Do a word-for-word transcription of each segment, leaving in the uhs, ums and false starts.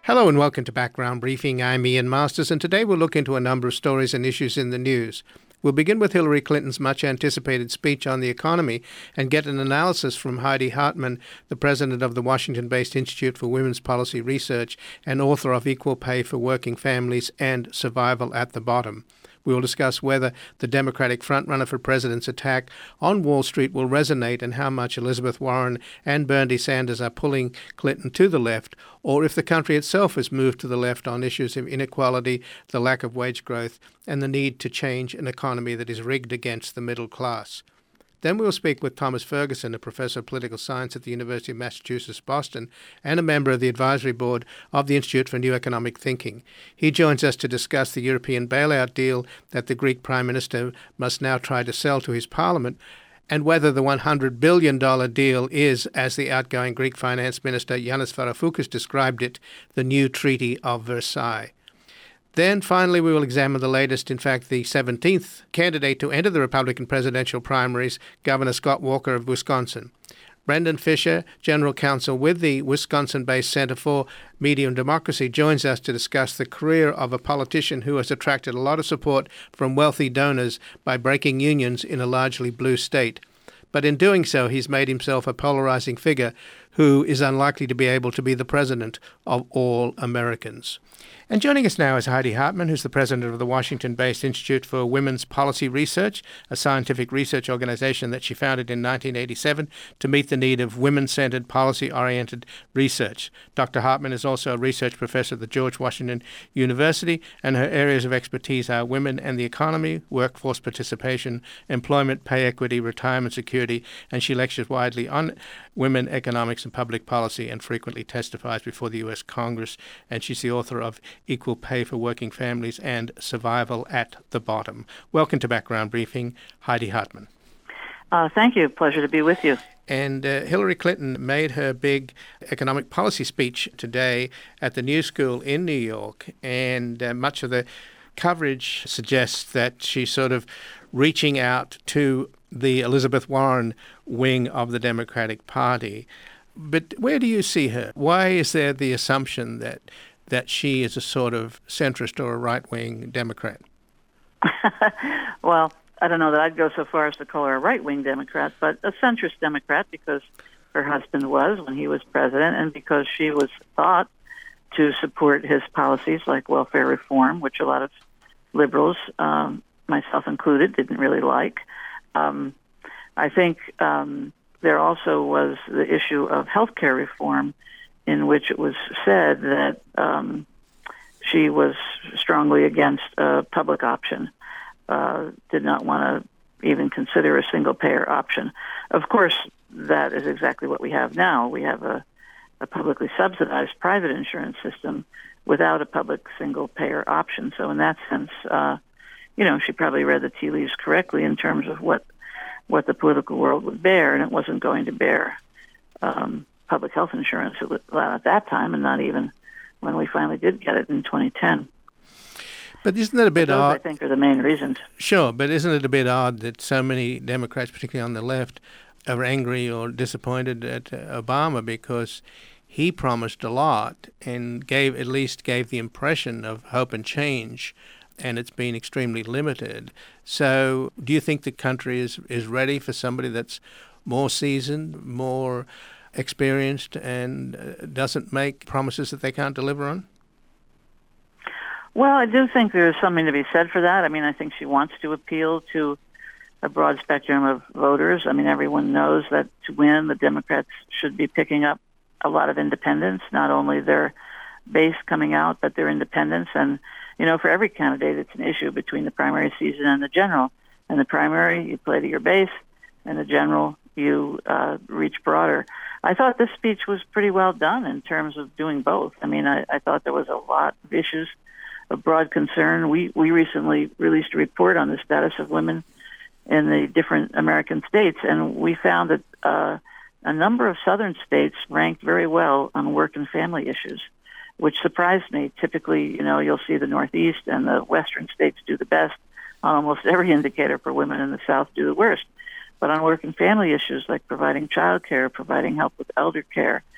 Hello and welcome to Background Briefing. I'm Ian Masters, and today we'll look into a number of stories and issues in the news. We'll begin with Hillary Clinton's much-anticipated speech on the economy and get an analysis from Heidi Hartman, the president of the Washington-based Institute for Women's Policy Research and author of Equal Pay for Working Families and Survival at the Bottom. We will discuss whether the Democratic frontrunner for president's attack on Wall Street will resonate and how much Elizabeth Warren and Bernie Sanders are pulling Clinton to the left, or if the country itself has moved to the left on issues of inequality, the lack of wage growth, and the need to change an economy that is rigged against the middle class. Then we will speak with Thomas Ferguson, a professor of political science at the University of Massachusetts, Boston, and a member of the advisory board of the Institute for New Economic Thinking. He joins us to discuss the European bailout deal that the Greek Prime Minister must now try to sell to his parliament, and whether the one hundred billion dollars deal is, as the outgoing Greek Finance Minister Yanis Varoufakis described it, the new Treaty of Versailles. Then, finally, we will examine the latest, in fact, the seventeenth candidate to enter the Republican presidential primaries, Governor Scott Walker of Wisconsin. Brendan Fisher, general counsel with the Wisconsin-based Center for Media and Democracy, joins us to discuss the career of a politician who has attracted a lot of support from wealthy donors by breaking unions in a largely blue state. But in doing so, he's made himself a polarizing figure who is unlikely to be able to be the president of all Americans. And joining us now is Heidi Hartman, who's the president of the Washington-based Institute for Women's Policy Research, a scientific research organization that she founded in nineteen eighty-seven to meet the need of women-centered, policy-oriented research. Doctor Hartman is also a research professor at the George Washington University, and her areas of expertise are women and the economy, workforce participation, employment, pay equity, retirement security, and she lectures widely on women, economics, and public policy, and frequently testifies before the U S Congress, and she's the author of Equal Pay for Working Families and Survival at the Bottom. Welcome to Background Briefing, Heidi Hartman. Uh, thank you. Pleasure to be with you. And uh, Hillary Clinton made her big economic policy speech today at the New School in New York, and uh, much of the coverage suggests that she's sort of reaching out to the Elizabeth Warren wing of the Democratic Party. But where do you see her? Why is there the assumption that that she is a sort of centrist or a right-wing Democrat? Well, I don't know that I'd go so far as to call her a right-wing Democrat, but a centrist Democrat because her husband was when he was president, and because she was thought to support his policies like welfare reform, which a lot of liberals, um, myself included, didn't really like. Um, I think um, there also was the issue of health care reform, in which it was said that um, she was strongly against a public option, uh, did not want to even consider a single-payer option. Of course, that is exactly what we have now. We have a, a publicly subsidized private insurance system without a public single-payer option. So in that sense, uh, you know, she probably read the tea leaves correctly in terms of what, what the political world would bear, and it wasn't going to bear um, public health insurance at that time, and not even when we finally did get it in twenty ten. But isn't it a bit those, odd? I think, are the main reasons. Sure, but isn't it a bit odd that so many Democrats, particularly on the left, are angry or disappointed at Obama because he promised a lot and gave at least gave the impression of hope and change, and it's been extremely limited. So do you think the country is, is ready for somebody that's more seasoned, more experienced, and uh, doesn't make promises that they can't deliver on? Well, I do think there's something to be said for that. I mean, I think she wants to appeal to a broad spectrum of voters. I mean, everyone knows that to win, the Democrats should be picking up a lot of independents, not only their base coming out, but their independents. And, you know, for every candidate, it's an issue between the primary season and the general. And the primary, you play to your base, and the general, you uh, reach broader. I thought this speech was pretty well done in terms of doing both. I mean, I, I thought there was a lot of issues of broad concern. We we recently released a report on the status of women in the different American states, and we found that uh, a number of southern states ranked very well on work and family issues, which surprised me. Typically, you know, you'll see the Northeast and the Western states do the best on almost every indicator for women, in the South do the worst. But on work and family issues like providing child care, providing help with elder care,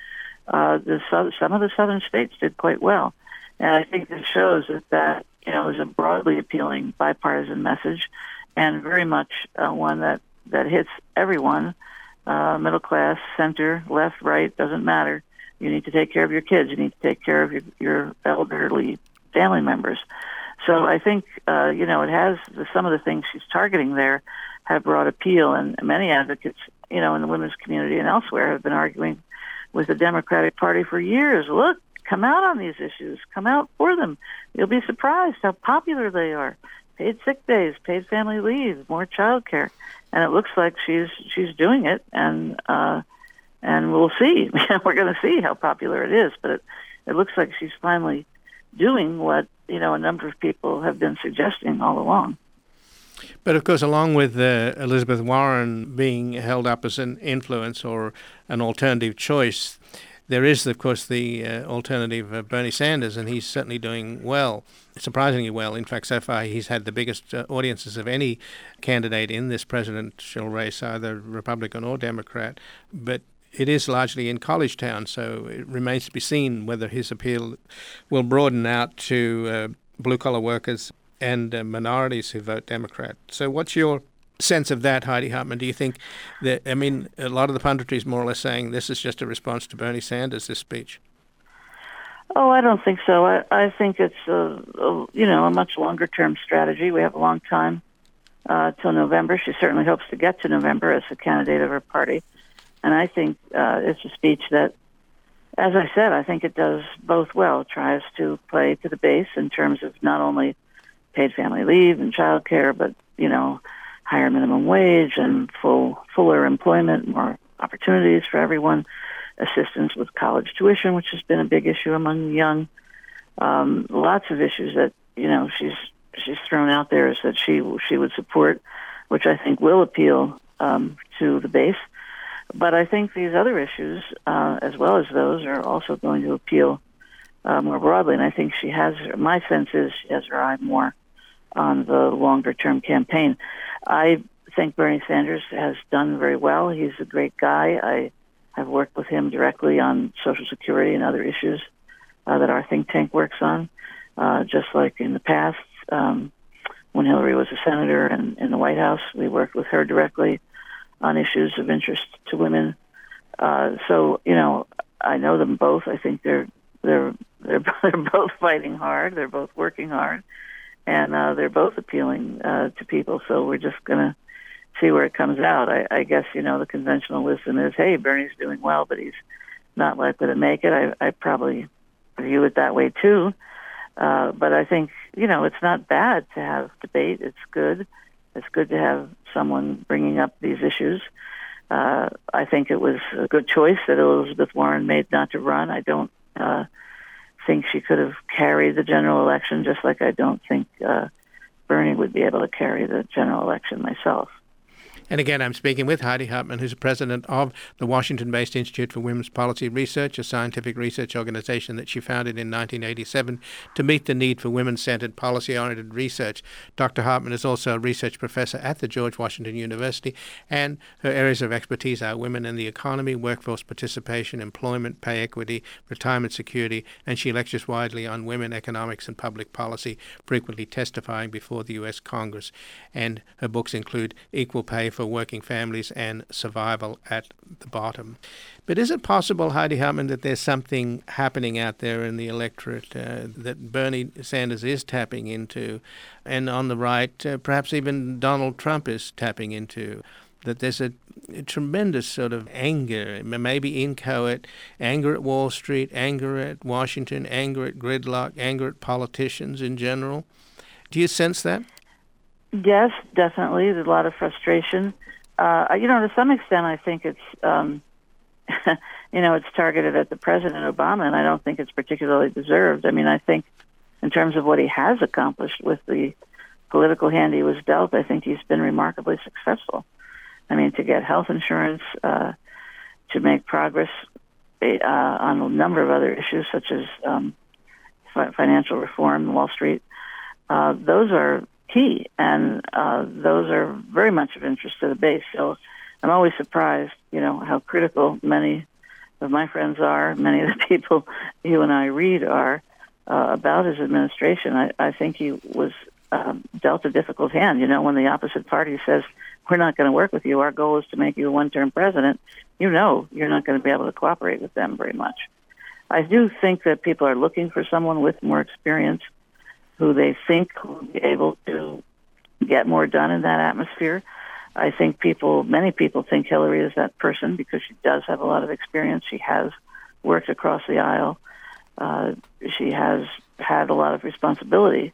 uh, the, some of the southern states did quite well. And I think this shows that that, you know, is a broadly appealing bipartisan message, and very much uh, one that, that hits everyone, uh, middle class, center, left, right, doesn't matter. You need to take care of your kids. You need to take care of your, your elderly family members. So I think, uh, you know, it has some of the things she's targeting there have broad appeal, and many advocates, you know, in the women's community and elsewhere have been arguing with the Democratic Party for years. Look, come out on these issues. Come out for them. You'll be surprised how popular they are. Paid sick days, paid family leave, more child care. And it looks like she's she's doing it, and uh, and we'll see. We're going to see how popular it is, but it, it looks like she's finally doing what, you know, a number of people have been suggesting all along. But of course, along with uh, Elizabeth Warren being held up as an influence or an alternative choice, there is, of course, the uh, alternative of Bernie Sanders, and he's certainly doing well, surprisingly well. In fact, so far he's had the biggest uh, audiences of any candidate in this presidential race, either Republican or Democrat. But it is largely in college town, so it remains to be seen whether his appeal will broaden out to uh, blue-collar workers and uh, minorities who vote Democrat. So what's your sense of that, Heidi Hartman? Do you think that, I mean, a lot of the punditry is more or less saying this is just a response to Bernie Sanders, this speech? Oh, I don't think so. I, I think it's, a, a, you know, a much longer-term strategy. We have a long time uh, till November. She certainly hopes to get to November as a candidate of her party. And I think uh, it's a speech that, as I said, I think it does both well. It tries to play to the base in terms of not only paid family leave and child care, but, you know, higher minimum wage and full fuller employment, more opportunities for everyone, assistance with college tuition, which has been a big issue among the young. Um, lots of issues that, you know, she's she's thrown out there is that she she would support, which I think will appeal um, to the base. But I think these other issues, uh, as well as those, are also going to appeal uh, more broadly. And I think she has, my sense is, she has her eye more on the longer-term campaign. I think Bernie Sanders has done very well. He's a great guy. I have worked with him directly on Social Security and other issues uh, that our think tank works on, uh, just like in the past. Um, when Hillary was a senator and in the White House, we worked with her directly on issues of interest to women. Uh, so, you know, I know them both. I think they're they're they're, they're both fighting hard. They're both working hard. And uh, they're both appealing uh, to people, so we're just going to see where it comes out. I, I guess, you know, the conventional wisdom is, hey, Bernie's doing well, but he's not likely to make it. I, I probably view it that way, too. Uh, but I think, you know, it's not bad to have debate. It's good. It's good to have someone bringing up these issues. Uh, I think it was a good choice that Elizabeth Warren made not to run. I don't uh, think she could have carried the general election, just like I don't think uh, Bernie would be able to carry the general election myself. And again, I'm speaking with Heidi Hartman, who's the president of the Washington-based Institute for Women's Policy Research, a scientific research organization that she founded in nineteen eighty-seven to meet the need for women-centered, policy-oriented research. Doctor Hartman is also a research professor at the George Washington University, and her areas of expertise are women in the economy, workforce participation, employment, pay equity, retirement security, and she lectures widely on women, economics, and public policy, frequently testifying before the U S Congress. And her books include Equal Pay for Working Families and Survival at the Bottom. But is it possible, Heidi Hartman, that there's something happening out there in the electorate uh, that Bernie Sanders is tapping into, and on the right, uh, perhaps even Donald Trump is tapping into, that there's a, a tremendous sort of anger, maybe inchoate, anger at Wall Street, anger at Washington, anger at gridlock, anger at politicians in general? Do you sense that? Yes, definitely. There's a lot of frustration. Uh, you know, to some extent, I think it's, um, you know, it's targeted at the President Obama, and I don't think it's particularly deserved. I mean, I think in terms of what he has accomplished with the political hand he was dealt, I think he's been remarkably successful. I mean, to get health insurance, uh, to make progress uh, on a number of other issues, such as um, fi- financial reform, Wall Street, uh, those are key, and uh, those are very much of interest to the base. So I'm always surprised, you know, how critical many of my friends are, many of the people you and I read are, uh, about his administration. I, I think he was um, dealt a difficult hand. You know, when the opposite party says, we're not going to work with you, our goal is to make you a one-term president, you know you're not going to be able to cooperate with them very much. I do think that people are looking for someone with more experience who they think will be able to get more done in that atmosphere. I think people, many people think Hillary is that person because she does have a lot of experience. She has worked across the aisle. Uh, she has had a lot of responsibility.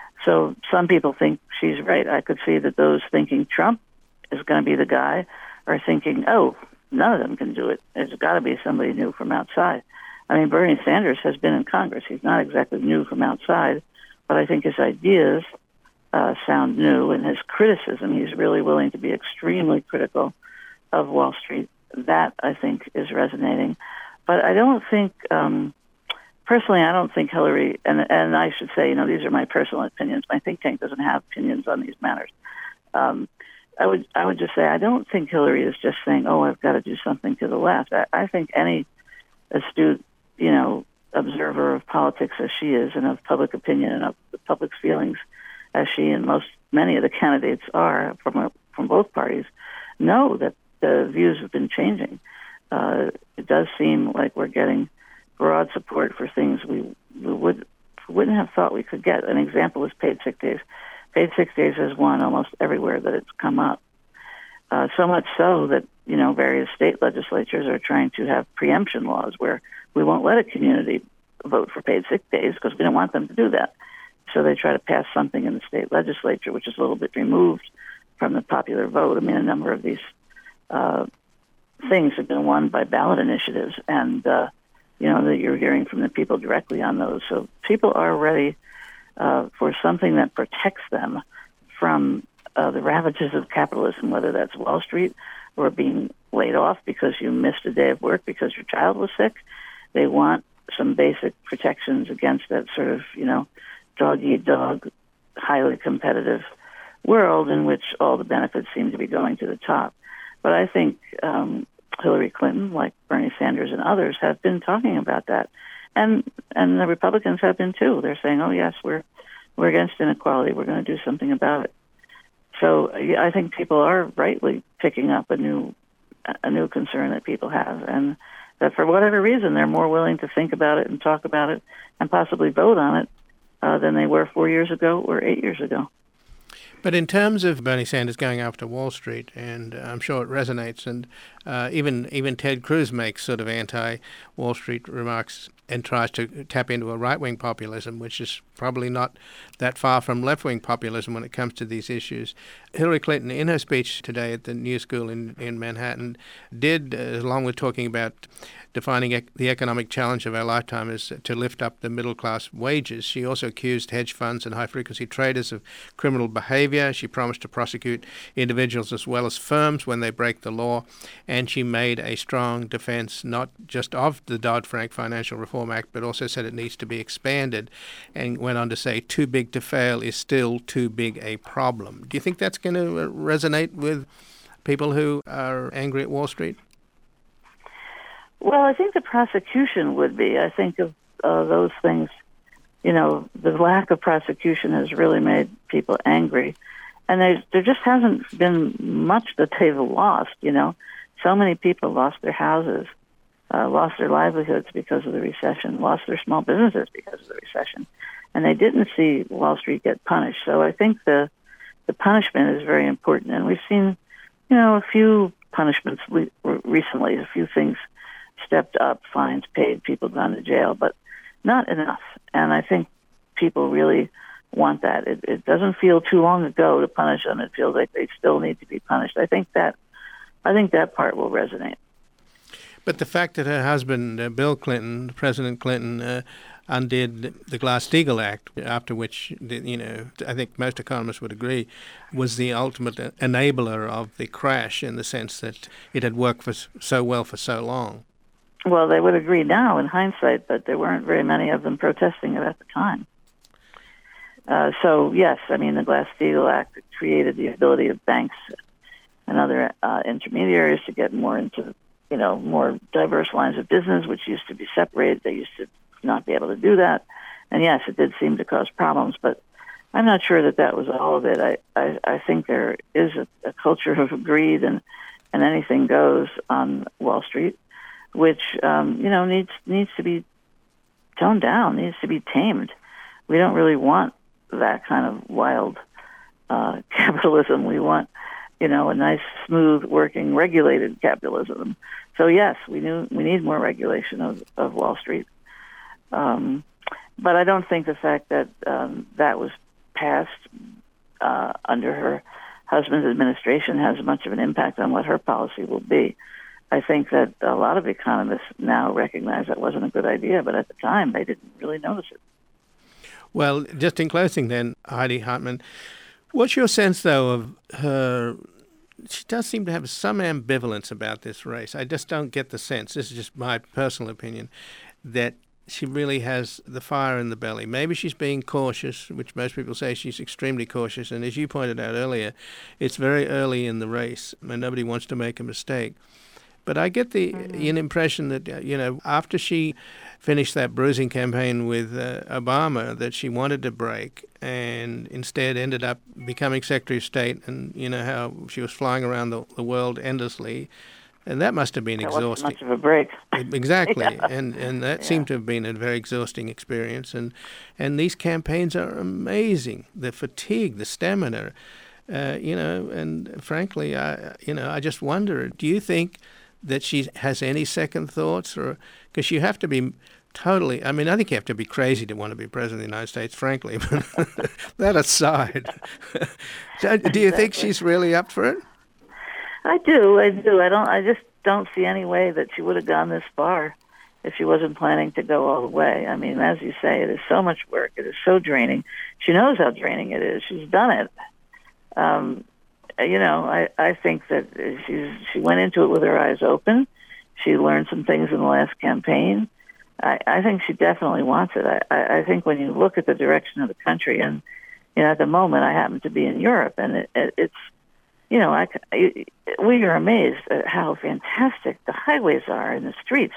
So some people think she's right. I could see that those thinking Trump is going to be the guy are thinking, oh, none of them can do it. There's got to be somebody new from outside. I mean, Bernie Sanders has been in Congress. He's not exactly new from outside, but I think his ideas uh, sound new, and his criticism, he's really willing to be extremely critical of Wall Street. That, I think, is resonating. But I don't think, um, personally, I don't think Hillary, and, and I should say, you know, these are my personal opinions. My think tank doesn't have opinions on these matters. Um, I would I would just say I don't think Hillary is just saying, oh, I've got to do something to the left. I, I think any astute, you know, observer of politics as she is and of public opinion and of the public's feelings as she and most many of the candidates are from a, from both parties know that the views have been changing. Uh, it does seem like we're getting broad support for things we, we would, wouldn't have thought we could get. An example is paid sick days. Paid sick days has won almost everywhere that it's come up. Uh, so much so that, you know, various state legislatures are trying to have preemption laws where we won't let a community vote for paid sick days because we don't want them to do that. So they try to pass something in the state legislature, which is a little bit removed from the popular vote. I mean, a number of these uh, things have been won by ballot initiatives, and, uh, you know, that you're hearing from the people directly on those. So people are ready uh, for something that protects them from uh, the ravages of capitalism, whether that's Wall Street or being laid off because you missed a day of work because your child was sick. They want some basic protections against that sort of, you know, dog-eat-dog, highly competitive world in which all the benefits seem to be going to the top. But I think um, Hillary Clinton, like Bernie Sanders and others, have been talking about that. And and the Republicans have been too. They're saying, oh, yes, we're we're against inequality. We're going to do something about it. So I think people are rightly picking up a new a new concern that people have, and that for whatever reason they're more willing to think about it and talk about it and possibly vote on it uh, than they were four years ago or eight years ago. But in terms of Bernie Sanders going after Wall Street, and I'm sure it resonates, and uh, even even Ted Cruz makes sort of anti-Wall Street remarks and tries to tap into a right-wing populism, which is probably not that far from left-wing populism when it comes to these issues. Hillary Clinton, in her speech today at the New School in, in Manhattan, did, uh, along with talking about defining ec- the economic challenge of our lifetime as to lift up the middle-class wages, she also accused hedge funds and high-frequency traders of criminal behavior. She promised to prosecute individuals as well as firms when they break the law, and she made a strong defense not just of the Dodd-Frank Financial Reform Act, but also said it needs to be expanded, and went on to say too big to fail is still too big a problem. Do you think that's going to resonate with people who are angry at Wall Street? Well, I think the prosecution would be. I think of uh, those things, you know, the lack of prosecution has really made people angry. And there, there just hasn't been much that they've lost, you know. So many people lost their houses, uh, lost their livelihoods because of the recession, lost their small businesses because of the recession. And they didn't see Wall Street get punished. So I think the the punishment is very important. And we've seen, you know, a few punishments le- recently, a few things stepped up, fines paid, people gone to jail, but not enough. And I think people really want that. It, it doesn't feel too long ago to punish them. It feels like they still need to be punished. I think that I think that part will resonate. But the fact that her husband, uh, Bill Clinton, President Clinton, uh, undid the Glass-Steagall Act, after which, you know, I think most economists would agree, was the ultimate enabler of the crash in the sense that it had worked for so well for so long. Well, they would agree now in hindsight, but there weren't very many of them protesting it at the time. Uh, so, yes, I mean, the Glass-Steagall Act created the ability of banks and other uh, intermediaries to get more into you know, more diverse lines of business, which used to be separated. They used to not be able to do that. And yes, it did seem to cause problems, but I'm not sure that that was all of it. I, I, I think there is a, a culture of greed and, and anything goes on Wall Street, which, um, you know, needs needs to be toned down, needs to be tamed. We don't really want that kind of wild uh, capitalism. We want, you know, a nice, smooth, working, regulated capitalism. So yes, we knew we need more regulation of, of Wall Street. Um, but I don't think the fact that um, that was passed uh, under her husband's administration has much of an impact on what her policy will be. I think that a lot of economists now recognize that wasn't a good idea, but at the time they didn't really notice it. Well, just in closing then, Heidi Hartmann, what's your sense, though, of her? She does seem to have some ambivalence about this race. I just don't get the sense, this is just my personal opinion, that she really has the fire in the belly. Maybe she's being cautious, which most people say she's extremely cautious. And as you pointed out earlier, it's very early in the race and nobody wants to make a mistake. But I get the mm-hmm. an impression that, you know, after she finished that bruising campaign with uh, Obama, that she wanted to break and instead ended up becoming Secretary of State, and, you know, how she was flying around the, the world endlessly. And that must have been that exhausting. Wasn't much of a break. Exactly, yeah. and and that yeah. seemed to have been a very exhausting experience. And and these campaigns are amazing. The fatigue, the stamina, uh, you know. And frankly, I you know I just wonder. Do you think that she has any second thoughts, or because you have to be totally? I mean, I think you have to be crazy to want to be president of the United States. Frankly, but that aside, do you think she's really up for it? I do, I do. I don't. I just don't see any way that she would have gone this far if she wasn't planning to go all the way. I mean, as you say, it is so much work. It is so draining. She knows how draining it is. She's done it. Um, you know, I, I think that she's she went into it with her eyes open. She learned some things in the last campaign. I, I think she definitely wants it. I, I, I think when you look at the direction of the country, and you know, at the moment, I happen to be in Europe, and it, it, it's. You know, I, we are amazed at how fantastic the highways are in the streets.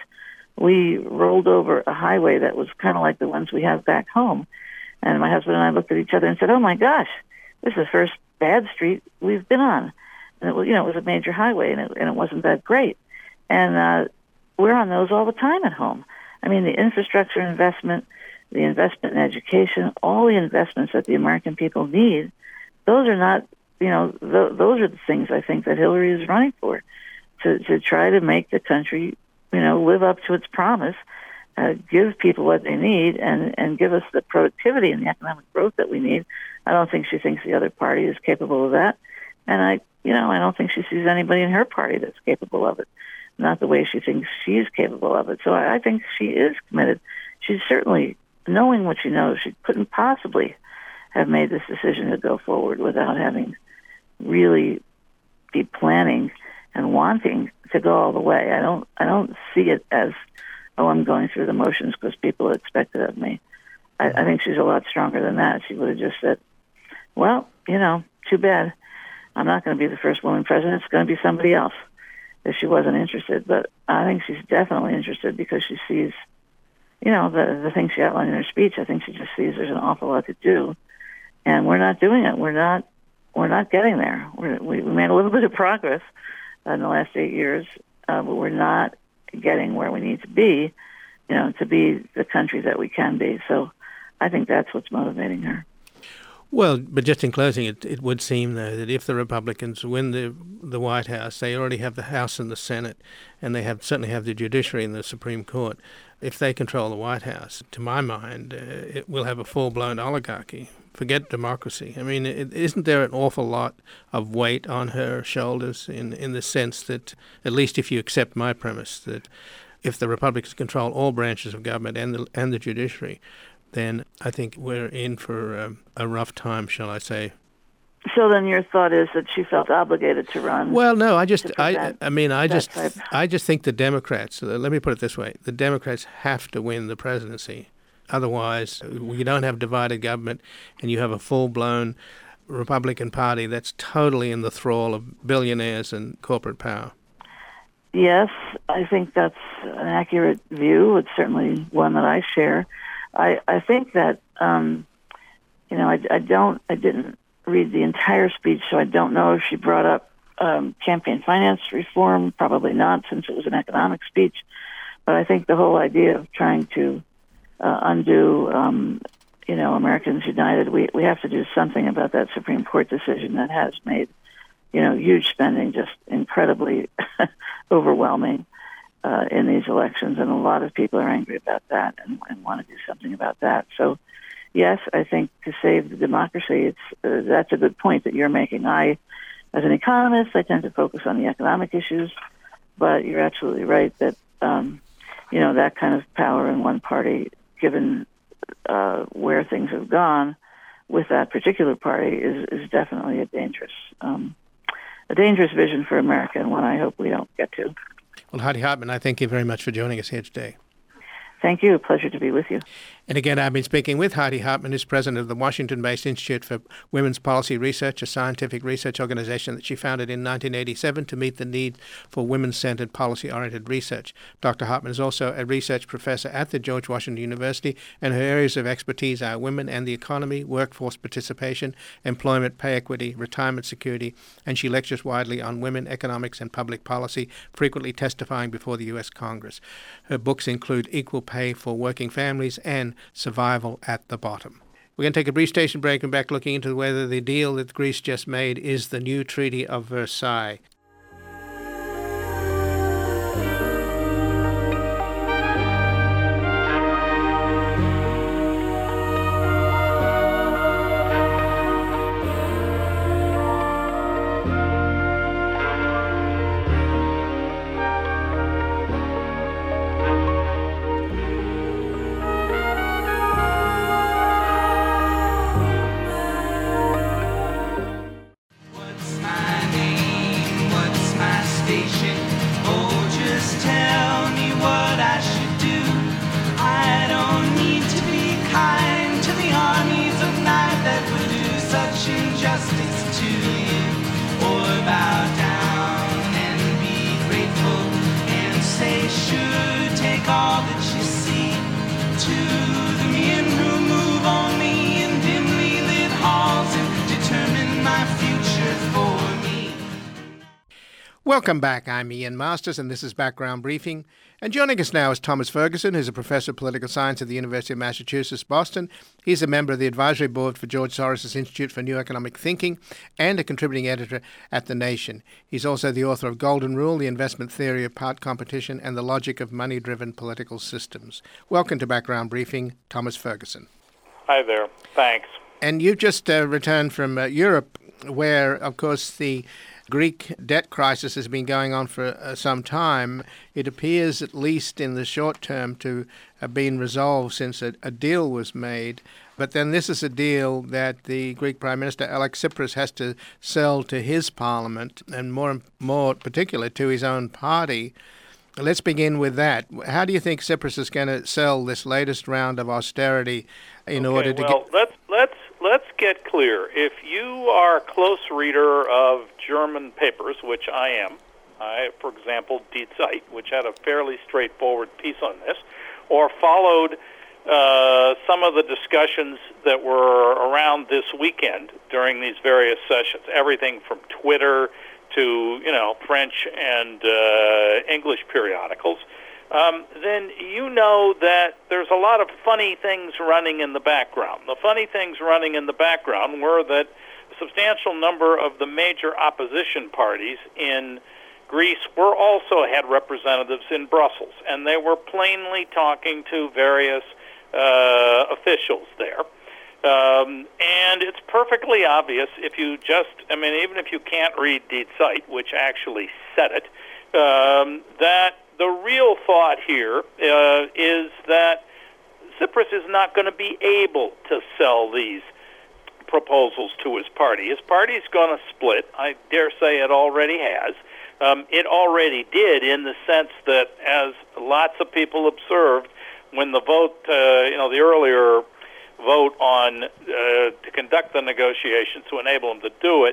We rolled over a highway that was kind of like the ones we have back home. And my husband and I looked at each other and said, oh, my gosh, this is the first bad street we've been on. And it was, you know, it was a major highway, and it, and it wasn't that great. And uh, we're on those all the time at home. I mean, the infrastructure investment, the investment in education, all the investments that the American people need, those are not... You know, th- those are the things I think that Hillary is running for, to, to try to make the country, you know, live up to its promise, uh, give people what they need, and, and give us the productivity and the economic growth that we need. I don't think she thinks the other party is capable of that. And I, you know, I don't think she sees anybody in her party that's capable of it, not the way she thinks she's capable of it. So I, I think she is committed. She's certainly, knowing what she knows, she couldn't possibly have made this decision to go forward without having really be planning and wanting to go all the way. I don't I don't see it as, oh, I'm going through the motions because people expect it of me. I, I think she's a lot stronger than that. She would have just said, well, you know, too bad. I'm not going to be the first woman president. It's going to be somebody else, if she wasn't interested. But I think she's definitely interested because she sees, you know, the, the things she outlined in her speech. I think she just sees there's an awful lot to do. And we're not doing it. We're not We're not getting there. We're, we we made a little bit of progress in the last eight years, uh, but we're not getting where we need to be, you know, to be the country that we can be. So I think that's what's motivating her. Well, but just in closing, it, it would seem, though, that if the Republicans win the the White House, they already have the House and the Senate, and they have certainly have the judiciary and the Supreme Court. If they control the White House, to my mind, uh, it will have a full-blown oligarchy. Forget democracy. I mean, it, isn't there an awful lot of weight on her shoulders in, in the sense that, at least if you accept my premise, that if the Republicans control all branches of government and the, and the judiciary, then I think we're in for a, a rough time, shall I say. So then your thought is that she felt obligated to run? Well, no, I just, I, I mean, I just, type. I just think the Democrats, let me put it this way, the Democrats have to win the presidency. Otherwise, we don't have divided government, and you have a full-blown Republican Party that's totally in the thrall of billionaires and corporate power. yes, I think that's an accurate view. It's certainly one that I share. I, I think that, um, you know, I, I don't, I didn't read the entire speech, so I don't know if she brought up um, campaign finance reform. Probably not, since it was an economic speech. But I think the whole idea of trying to uh, undo, um, you know, Americans United, we, we have to do something about that Supreme Court decision that has made, you know, huge spending just incredibly overwhelming uh, in these elections. And a lot of people are angry about that and, and want to do something about that. So, yes, I think to save the democracy, it's uh, that's a good point that you're making. I, as an economist, I tend to focus on the economic issues, but you're absolutely right that, um, you know, that kind of power in one party, given uh, where things have gone with that particular party, is, is definitely a dangerous, um, a dangerous vision for America, and one I hope we don't get to. Well, Heidi Hartman, I thank you very much for joining us here today. Thank you. A pleasure to be with you. And again, I've been speaking with Heidi Hartman, who's president of the Washington-based Institute for Women's Policy Research, a scientific research organization that she founded in nineteen eighty-seven to meet the need for women-centered, policy-oriented research. Doctor Hartman is also a research professor at the George Washington University, and her areas of expertise are women and the economy, workforce participation, employment, pay equity, retirement security, and she lectures widely on women, economics, and public policy, frequently testifying before the U S Congress. Her books include Equal Pay for Working Families and Survival at the Bottom. We're going to take a brief station break and back looking into whether the deal that Greece just made is the new Treaty of Versailles. Welcome back. I'm Ian Masters, and this is Background Briefing. And joining us now is Thomas Ferguson, who's a professor of political science at the University of Massachusetts, Boston. He's a member of the advisory board for George Soros' Institute for New Economic Thinking and a contributing editor at The Nation. He's also the author of Golden Rule, The Investment Theory of Part Competition and the Logic of Money-Driven Political Systems. Welcome to Background Briefing, Thomas Ferguson. Hi there. Thanks. And you've just uh, returned from uh, Europe, where, of course, the Greek debt crisis has been going on for uh, some time. It appears, at least in the short term, to have been resolved since a, a deal was made. But then this is a deal that the Greek Prime Minister, Alex Tsipras, has to sell to his parliament, and more, more particular to his own party. Let's begin with that. How do you think Tsipras is going to sell this latest round of austerity in okay, order to well, get... let's let's let's get clear. If you are a close reader of German papers, which I am, I, for example, Die Zeit, which had a fairly straightforward piece on this, or followed uh, some of the discussions that were around this weekend during these various sessions, everything from Twitter to, you know, French and uh, English periodicals, um, then you know that there's a lot of funny things running in the background. The funny things running in the background were that a substantial number of the major opposition parties in Greece were also had representatives in Brussels, and they were plainly talking to various uh, officials there. Um, and it's perfectly obvious if you just, I mean, even if you can't read Die Zeit, which actually said it, um, that the real thought here uh, is that Tsipras is not going to be able to sell these proposals to his party. His party is going to split. I dare say it already has. Um, it already did, in the sense that, as lots of people observed, when the vote, uh, you know, the earlier vote on uh, to conduct the negotiations to enable him to do it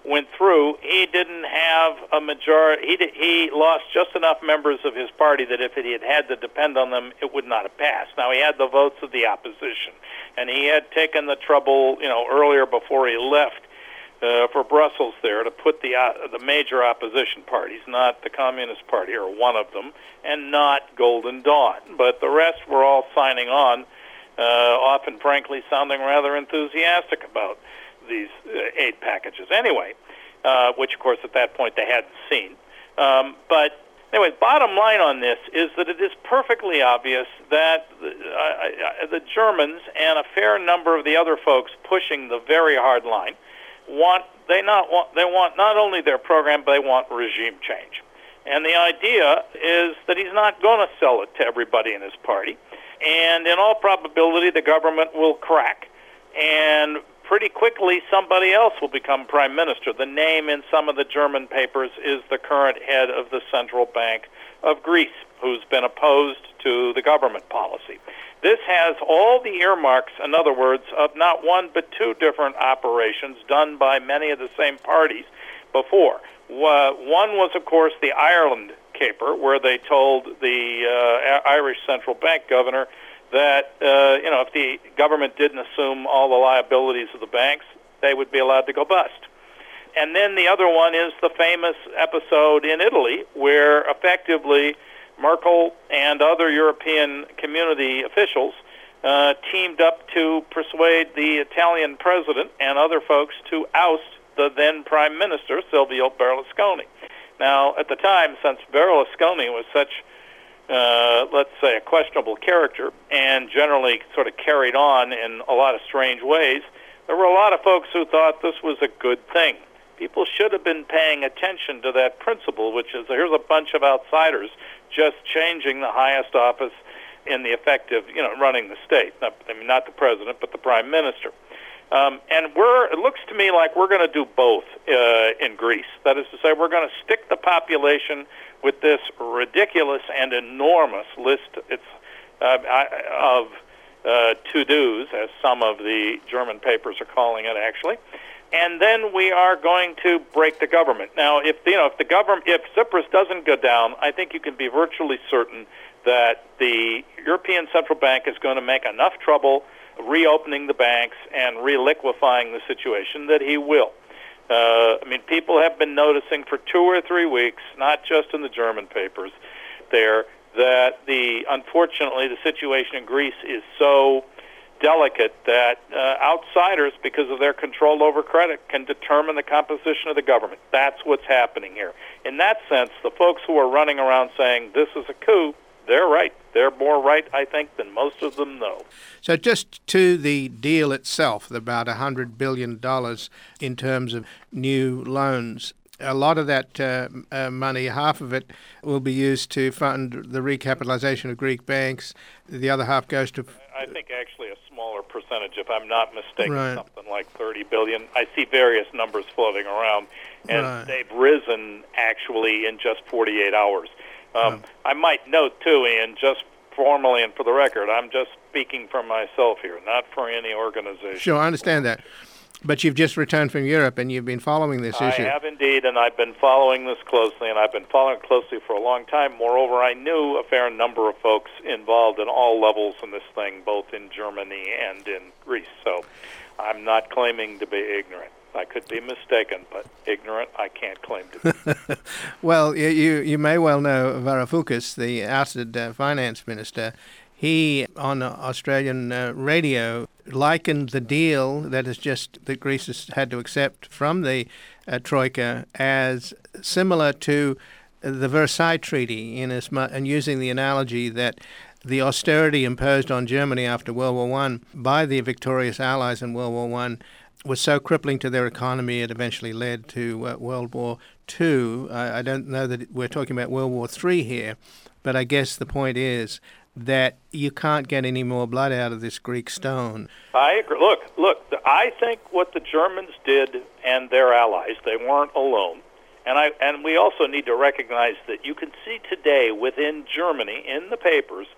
went through, he didn't have a majority. He did, he lost just enough members of his party that if he had had to depend on them, it would not have passed. Now, he had the votes of the opposition, and he had taken the trouble, you know, earlier before he left uh, for Brussels there to put the uh, the major opposition parties, not the Communist Party or one of them, and not Golden Dawn, but the rest were all signing on, uh, often, frankly, sounding rather enthusiastic about these uh, aid packages anyway, uh, which, of course, at that point they hadn't seen. Um, but anyway, bottom line on this is that it is perfectly obvious that uh, uh, the Germans and a fair number of the other folks pushing the very hard line want they not want they want not only their program, but they want regime change. And the idea is that he's not going to sell it to everybody in his party, and in all probability, the government will crack, and pretty quickly, somebody else will become prime minister. The name in some of the German papers is the current head of the Central Bank of Greece, who's been opposed to the government policy. This has all the earmarks, in other words, of not one but two different operations done by many of the same parties before. One was, of course, the Ireland caper, where they told the uh, Irish Central Bank governor that, uh, you know, if the government didn't assume all the liabilities of the banks, they would be allowed to go bust. And then the other one is the famous episode in Italy where effectively Merkel and other European community officials uh, teamed up to persuade the Italian president and other folks to oust the then prime minister, Silvio Berlusconi. Now, at the time, since Berlusconi was such Uh, let's say, a questionable character and generally sort of carried on in a lot of strange ways, there were a lot of folks who thought this was a good thing. People should have been paying attention to that principle, which is here's a bunch of outsiders just changing the highest office in the effective, you know, running the state. Not, I mean, not the president, but the prime minister. Um, and we're, it looks to me like we're going to do both uh, in Greece. That is to say, we're going to stick the population with this ridiculous and enormous list it's, uh, of uh, to-dos, as some of the German papers are calling it, actually. And then we are going to break the government. Now, if you know, if the government, if Tsipras doesn't go down, I think you can be virtually certain that the European Central Bank is going to make enough trouble reopening the banks and reliquefying the situation that he will. Uh, I mean, people have been noticing for two or three weeks, not just in the German papers there, that the unfortunately the situation in Greece is so delicate that uh, outsiders, because of their control over credit, can determine the composition of the government. That's what's happening here. In that sense, the folks who are running around saying this is a coup, they're right. They're more right, I think, than most of them know. So just to the deal itself, about one hundred billion dollars in terms of new loans, a lot of that uh, uh, money, half of it, will be used to fund the recapitalization of Greek banks. The other half goes to... I think actually a smaller percentage, if I'm not mistaken, right. something like thirty billion dollars. I see various numbers floating around, and right. they've risen actually in just forty-eight hours. Um, oh. I might note, too, Ian, just formally and for the record, I'm just speaking for myself here, not for any organization. Sure, I understand that. But you've just returned from Europe and you've been following this issue. I have indeed, and I've been following this closely, and I've been following it closely for a long time. Moreover, I knew a fair number of folks involved in all levels in this thing, both in Germany and in Greece. So I'm not claiming to be ignorant. I could be mistaken, but ignorant I can't claim to be. Well, you you may well know Varoufakis, the ousted uh, finance minister. He, on Australian uh, radio, likened the deal that is just that Greece has had to accept from the uh, Troika as similar to the Versailles Treaty, in as much, and using the analogy that the austerity imposed on Germany after World War One by the victorious Allies in World War One was so crippling to their economy it eventually led to uh, World War Two. I, I don't know that we're talking about World War Three here, but I guess the point is that you can't get any more blood out of this Greek stone. I agree. Look, look, I think what the Germans did and their allies, they weren't alone. And I and we also need to recognize that you can see today within Germany in the papers,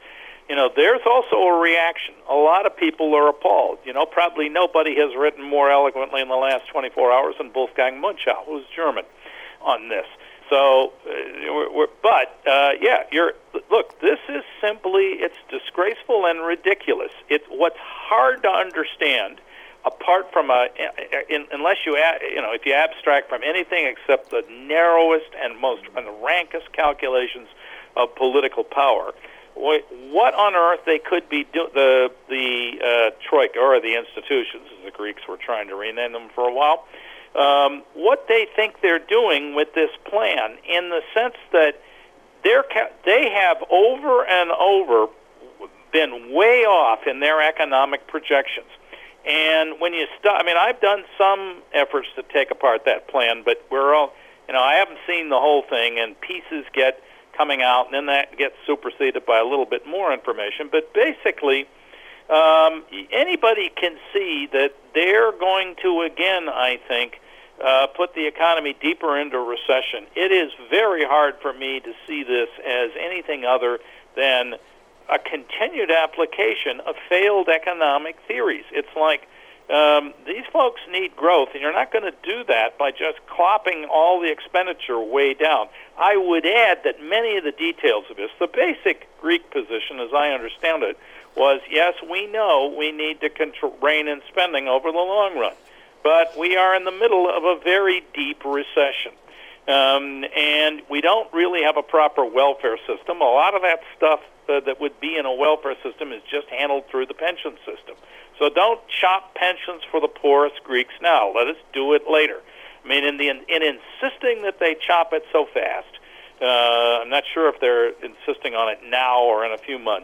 you know, there's also a reaction. A lot of people are appalled. You know, probably nobody has written more eloquently in the last twenty-four hours than Wolfgang Munchau, who's German, on this. So, uh, we're, we're, but, uh, yeah, you're, look, this is simply, it's disgraceful and ridiculous. It's what's hard to understand, apart from a, in, unless you, you know, if you abstract from anything except the narrowest and most and the rankest calculations of political power, what on earth they could be doing, the, the uh, Troika, or the institutions, as the Greeks were trying to rename them for a while, Um, what they think they're doing with this plan, in the sense that they're ca- they have over and over been way off in their economic projections. And when you stop, I mean, I've done some efforts to take apart that plan, but we're all, you know, I haven't seen the whole thing, and pieces get coming out, and then that gets superseded by a little bit more information. But basically, Um, anybody can see that they're going to, again, I think, uh, put the economy deeper into recession. It is very hard for me to see this as anything other than a continued application of failed economic theories. It's like um, these folks need growth, and you're not going to do that by just clopping all the expenditure way down. I would add that many of the details of this, the basic Greek position, as I understand it, was, yes, we know we need to control, rein in spending over the long run, but we are in the middle of a very deep recession, um, and we don't really have a proper welfare system. A lot of that stuff uh, that would be in a welfare system is just handled through the pension system. So don't chop pensions for the poorest Greeks now. Let us do it later. I mean, in, the, in insisting that they chop it so fast, uh, I'm not sure if they're insisting on it now or in a few months,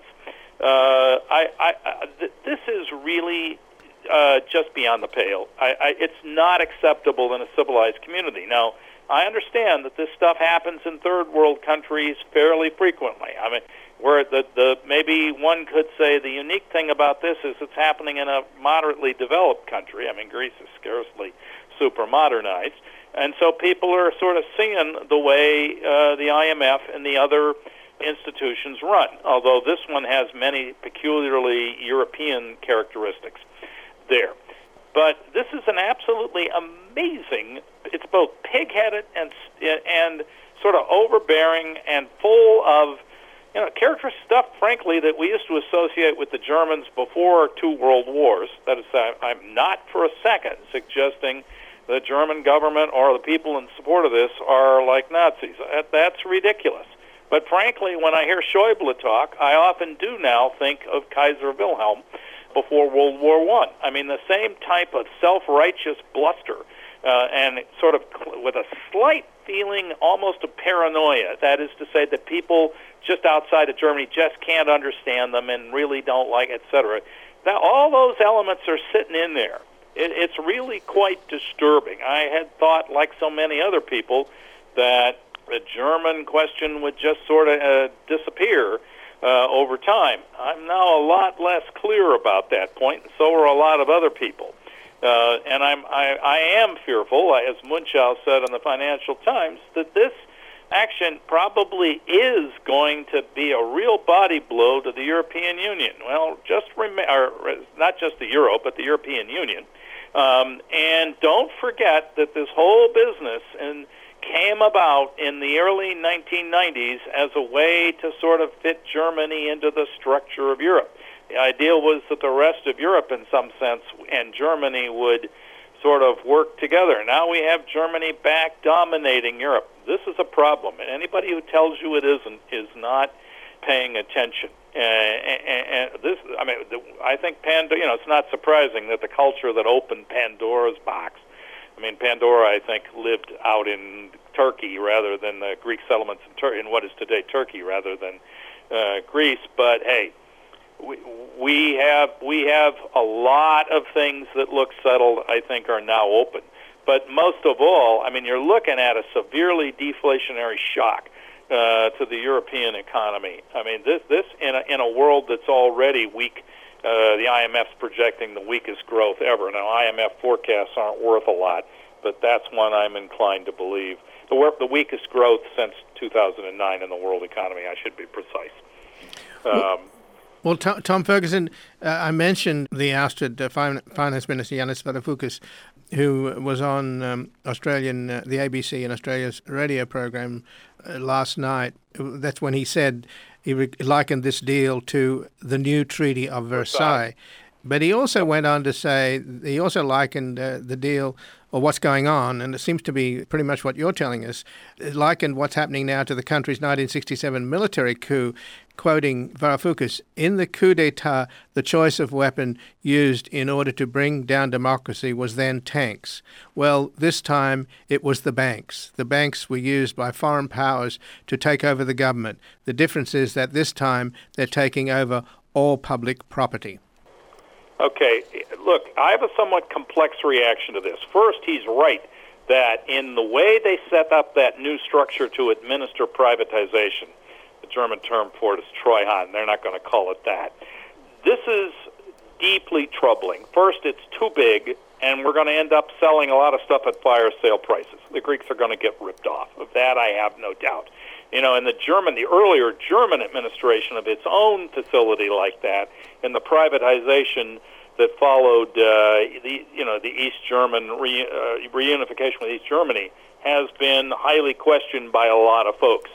Uh, I, I, I, th- this is really uh, just beyond the pale. I, I, it's not acceptable in a civilized community. Now, I understand that this stuff happens in third world countries fairly frequently. I mean, where the, the maybe one could say the unique thing about this is it's happening in a moderately developed country. I mean, Greece is scarcely super modernized, and so people are sort of seeing the way uh, the I M F and the other institutions run, although this one has many peculiarly European characteristics there. But this is an absolutely amazing, it's both pig-headed and and sort of overbearing and full of, you know, characteristic stuff, frankly, that we used to associate with the Germans before two world wars. That is, I'm not for a second suggesting the German government or the people in support of this are like Nazis. That's ridiculous. But frankly, when I hear Schäuble talk, I often do now think of Kaiser Wilhelm before World War One. I. I mean, the same type of self-righteous bluster, uh, and sort of cl- with a slight feeling almost of paranoia. That is to say that people just outside of Germany just can't understand them and really don't like, et cetera. Now, all those elements are sitting in there. It, it's really quite disturbing. I had thought, like so many other people, that the German question would just sort of uh, disappear uh, over time. I'm now a lot less clear about that point, and so are a lot of other people. Uh, and I'm, I, I am fearful, as Munchau said in the Financial Times, that this action probably is going to be a real body blow to the European Union. Well, just rem- or not just the Euro, but the European Union. Um, and don't forget that this whole business and came about in the early nineteen nineties as a way to sort of fit Germany into the structure of Europe. The idea was that the rest of Europe, in some sense, and Germany would sort of work together. Now we have Germany back dominating Europe. This is a problem, and anybody who tells you it isn't is not paying attention. Uh, and, and this, I mean, the, I think Pandora. You know, it's not surprising that the culture that opened Pandora's box. I mean, Pandora, I think, lived out in Turkey rather than the Greek settlements in, Tur- in what is today Turkey rather than uh, Greece. But hey, we, we have we have a lot of things that look settled, I think, are now open. But most of all, I mean, you're looking at a severely deflationary shock uh, to the European economy. I mean, this this in a, in a world that's already weak. Uh, the I M F's projecting the weakest growth ever. Now, I M F forecasts aren't worth a lot, but that's one I'm inclined to believe. The, the weakest growth since two thousand nine in the world economy, I should be precise. Um, Well, Tom, Tom Ferguson, uh, I mentioned the ousted uh, Finance Minister Yanis Varoufakis, who was on um, Australian, uh, the A B C and Australia's radio program uh, last night. That's when he said he re- likened this deal to the new Treaty of Versailles. But he also went on to say, he also likened uh, the deal, or what's going on, and it seems to be pretty much what you're telling us, likened what's happening now to the country's nineteen sixty-seven military coup, quoting Varoufakis, in the coup d'etat, the choice of weapon used in order to bring down democracy was then tanks. Well, this time it was the banks. The banks were used by foreign powers to take over the government. The difference is that this time they're taking over all public property. Okay, look, I have a somewhat complex reaction to this. First, he's right that in the way they set up that new structure to administer privatization, the German term for it is Treuhand, they're not going to call it that. This is deeply troubling. First, it's too big, and we're going to end up selling a lot of stuff at fire sale prices. The Greeks are going to get ripped off. Of that, I have no doubt. You know, in the German, the earlier German administration of its own facility like that, and the privatization that followed, uh, the you know, the East German re, uh, reunification with East Germany, has been highly questioned by a lot of folks.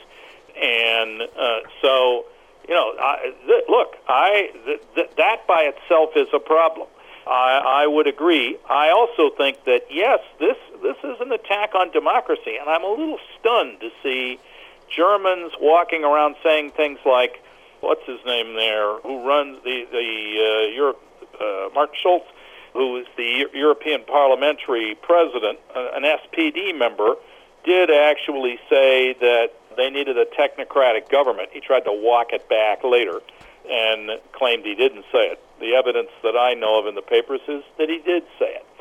And uh, so, you know, I, th- look, I th- th- that by itself is a problem. I, I would agree. I also think that yes, this this is an attack on democracy, and I'm a little stunned to see Germans walking around saying things like, what's his name there, who runs the, the uh, Europe, uh, Martin Schulz, who is the European parliamentary president, uh, an S P D member, did actually say that they needed a technocratic government. He tried to walk it back later and claimed he didn't say it. The evidence that I know of in the papers is that he did say it.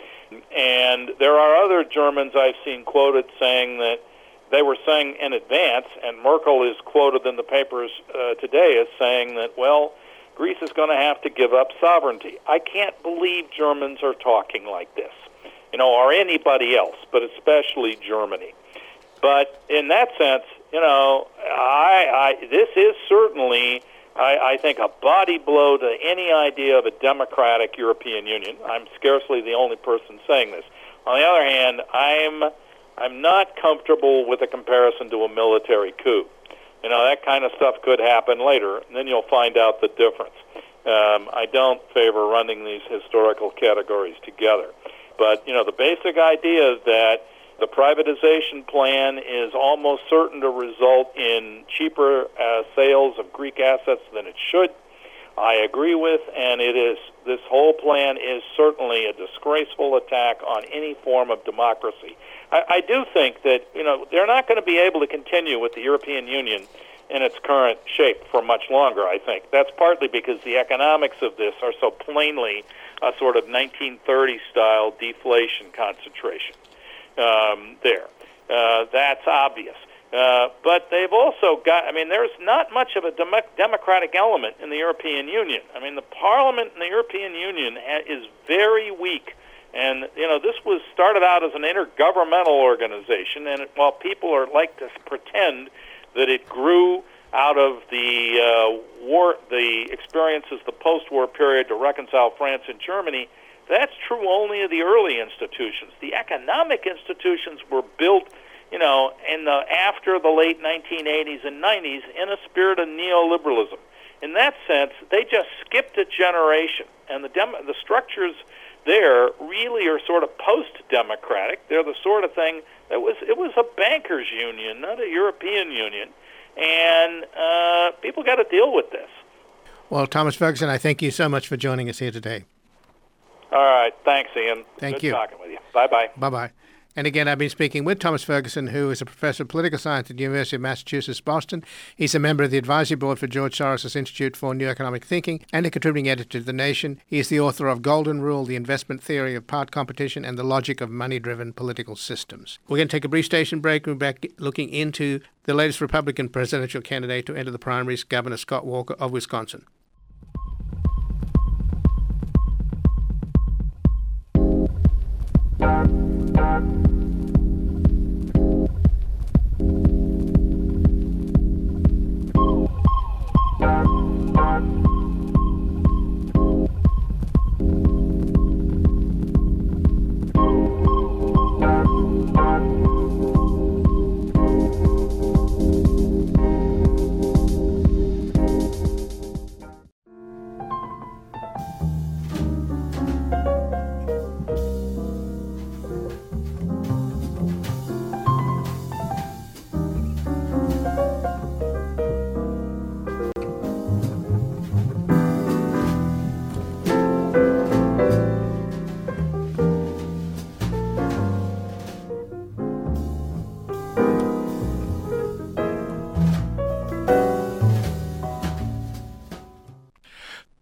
And there are other Germans I've seen quoted saying that they were saying in advance, and Merkel is quoted in the papers uh, today as saying that, well, Greece is going to have to give up sovereignty. I can't believe Germans are talking like this, you know, or anybody else, but especially Germany. But in that sense, you know, I, I this is certainly, I, I think, a body blow to any idea of a democratic European Union. I'm scarcely the only person saying this. On the other hand, I'm I'm not comfortable with a comparison to a military coup. You know, that kind of stuff could happen later, and then you'll find out the difference. Um, I don't favor running these historical categories together. But, you know, the basic idea is that the privatization plan is almost certain to result in cheaper uh, sales of Greek assets than it should. I agree with, and it is, this whole plan is certainly a disgraceful attack on any form of democracy. I, I do think that, you know, they're not going to be able to continue with the European Union in its current shape for much longer, I think. That's partly because the economics of this are so plainly a sort of nineteen thirties-style deflation concentration um, there. Uh, that's obvious. Uh, but they've also got, I mean, there's not much of a dem- democratic element in the European Union. I mean, the Parliament in the European Union ha- is very weak. And, you know, this was started out as an intergovernmental organization, and it, while people are like to pretend that it grew out of the uh, war, the experiences, the post-war period to reconcile France and Germany, that's true only of the early institutions. The economic institutions were built, you know, in the after the late nineteen eighties and nineties in a spirit of neoliberalism. In that sense, they just skipped a generation, and the dem- the structures there really are sort of post-democratic. They're the sort of thing that was, it was a bankers' union, not a European Union, and uh, people got to deal with this. Well, Thomas Ferguson, I thank you so much for joining us here today. All right. Thanks, Ian. Thank Good you. talking with you. Bye-bye. Bye-bye. And again, I've been speaking with Thomas Ferguson, who is a professor of political science at the University of Massachusetts, Boston. He's a member of the advisory board for George Soros' Institute for New Economic Thinking and a contributing editor to The Nation. He is the author of Golden Rule, The Investment Theory of Part Competition and the Logic of Money-Driven Political Systems. We're going to take a brief station break. We're back looking into the latest Republican presidential candidate to enter the primaries, Governor Scott Walker of Wisconsin.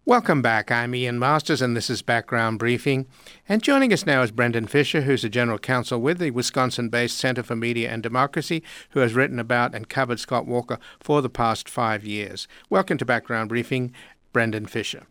Welcome back. I'm Ian Masters, and this is Background Briefing. And joining us now is Brendan Fisher, who's a general counsel with the Wisconsin-based Center for Media and Democracy, who has written about and covered Scott Walker for the past five years. Welcome to Background Briefing, Brendan Fisher.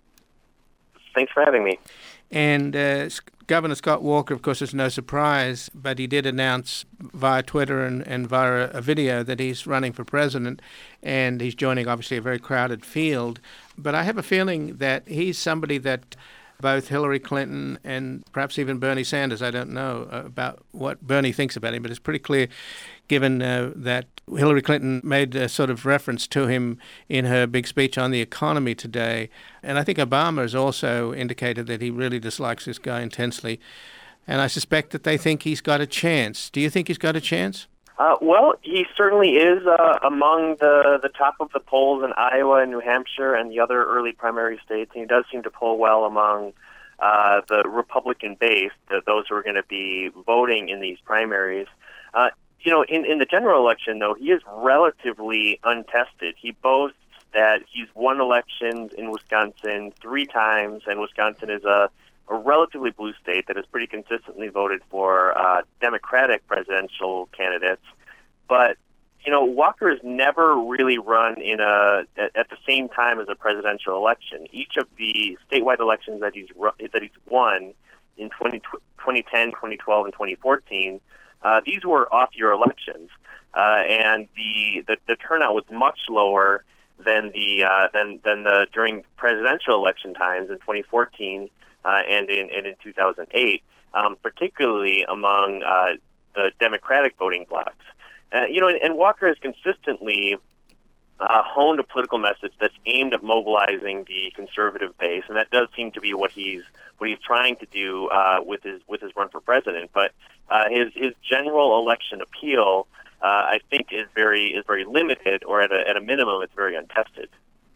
Thanks for having me. And uh, Governor Scott Walker, of course, is no surprise, but he did announce via Twitter and, and via a video that he's running for president, and he's joining, obviously, a very crowded field. But I have a feeling that he's somebody that both Hillary Clinton and perhaps even Bernie Sanders, I don't know about what Bernie thinks about him, but it's pretty clear, given uh, that Hillary Clinton made a sort of reference to him in her big speech on the economy today. And I think Obama has also indicated that he really dislikes this guy intensely. And I suspect that they think he's got a chance. Do you think he's got a chance? Uh, well, he certainly is uh, among the, the top of the polls in Iowa and New Hampshire and the other early primary states. And he does seem to poll well among uh, the Republican base, the, those who are going to be voting in these primaries. Uh, you know, in, in the general election, though, he is relatively untested. He boasts that he's won elections in Wisconsin three times, and Wisconsin is a a relatively blue state that has pretty consistently voted for uh, Democratic presidential candidates. But, you know, Walker has never really run in a at, at the same time as a presidential election. Each of the statewide elections that he's that he's won in twenty ten, twenty twelve, and twenty fourteen, uh, these were off-year elections, uh, and the, the the turnout was much lower than the uh, than than the during presidential election times in twenty fourteen. Uh, and in and in two thousand eight, um, particularly among uh, the Democratic voting blocs. Uh, you know, and, and Walker has consistently uh, honed a political message that's aimed at mobilizing the conservative base, and that does seem to be what he's what he's trying to do uh, with his with his run for president. But uh, his his general election appeal, uh, I think, is very is very limited, or at a at a minimum, it's very untested.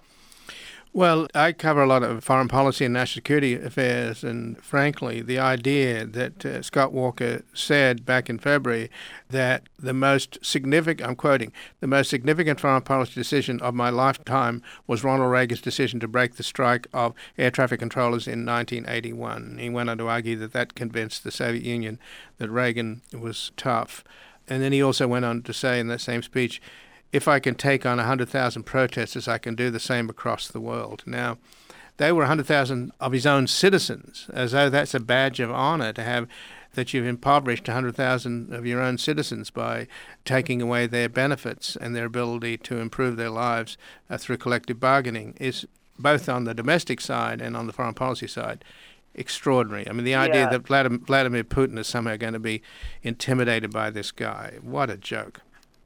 Well, I cover a lot of foreign policy and national security affairs, and frankly, the idea that uh, Scott Walker said back in February that the most significant, I'm quoting, the most significant foreign policy decision of my lifetime was Ronald Reagan's decision to break the strike of air traffic controllers in nineteen eighty-one. He went on to argue that that convinced the Soviet Union that Reagan was tough. And then he also went on to say in that same speech, if I can take on one hundred thousand protesters, I can do the same across the world. Now, they were one hundred thousand of his own citizens, as though that's a badge of honor to have that you've impoverished one hundred thousand of your own citizens by taking away their benefits and their ability to improve their lives uh, through collective bargaining, is both on the domestic side and on the foreign policy side extraordinary. I mean, the idea yeah. that Vladimir, Vladimir Putin is somehow going to be intimidated by this guy, what a joke.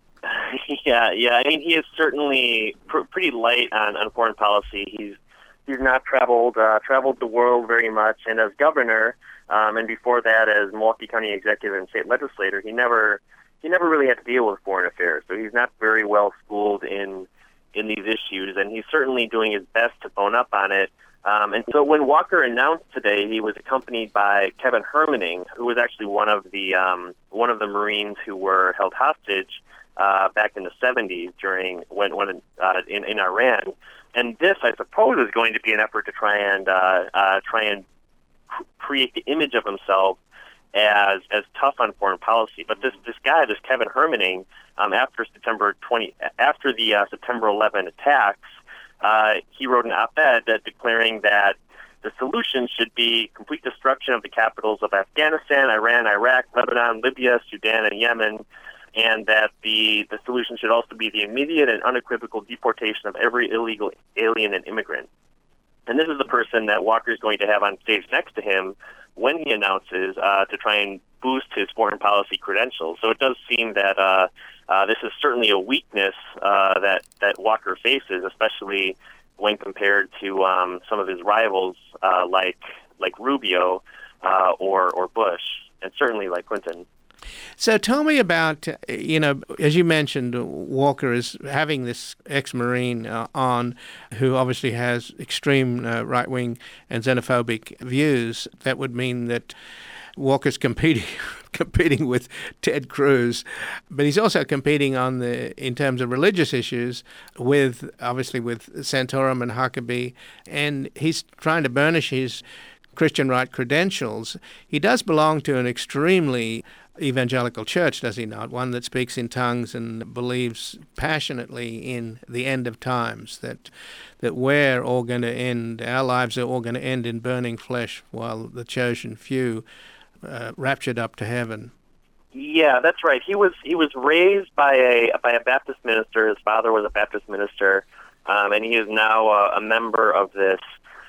Yeah, yeah. I mean, he is certainly pr- pretty light on, on foreign policy. He's he's not traveled uh, traveled the world very much, and as governor, um, and before that as Milwaukee County executive and state legislator, he never he never really had to deal with foreign affairs. So he's not very well schooled in in these issues, and he's certainly doing his best to bone up on it. Um, and so when Walker announced today, he was accompanied by Kevin Hermaning, who was actually one of the um, one of the Marines who were held hostage Uh, back in the seventies during when when uh, in in Iran, and this I suppose is going to be an effort to try and uh, uh, try and cr- create the image of himself as as tough on foreign policy. But this this guy, this Kevin Hermaning, um, after September twentieth, after the uh, September eleventh attacks, uh, he wrote an op-ed uh, declaring that the solution should be complete destruction of the capitals of Afghanistan, Iran, Iraq, Lebanon, Libya, Sudan, and Yemen. And that the, the solution should also be the immediate and unequivocal deportation of every illegal alien and immigrant. And this is the person that Walker is going to have on stage next to him when he announces uh, to try and boost his foreign policy credentials. So it does seem that uh, uh, this is certainly a weakness uh, that, that Walker faces, especially when compared to um, some of his rivals uh, like like Rubio uh, or or Bush, and certainly like Clinton. So tell me about, you know, as you mentioned, Walker is having this ex-Marine uh, on who obviously has extreme uh, right-wing and xenophobic views. That would mean that Walker's competing competing with Ted Cruz. But he's also competing on the in terms of religious issues with, obviously, with Santorum and Huckabee. And he's trying to burnish his Christian right credentials. He does belong to an extremely evangelical church, does he not? One that speaks in tongues and believes passionately in the end of times, that that we're all going to end, our lives are all going to end in burning flesh while the chosen few uh, raptured up to heaven. Yeah, that's right. He was he was raised by a by a Baptist minister. His father was a Baptist minister, um, and he is now a, a member of this